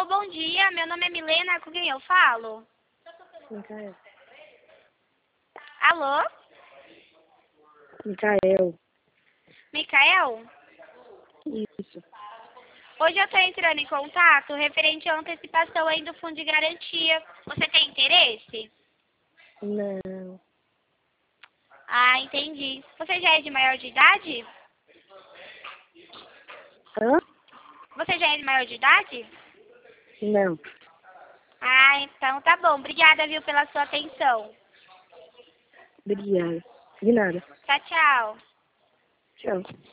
Alô, bom dia. Meu nome é Milena. Com quem eu falo? Micael. Alô? Micael. Micael? Isso. Hoje eu estou entrando em contato referente à antecipação aí do fundo de garantia. Você tem interesse? Não. Ah, entendi. Você já é de maior de idade? Hã? Você já é de maior de idade? Não. Ah, então tá bom. Obrigada, viu, pela sua atenção. Obrigada. De nada. Tchau, tchau. Tchau.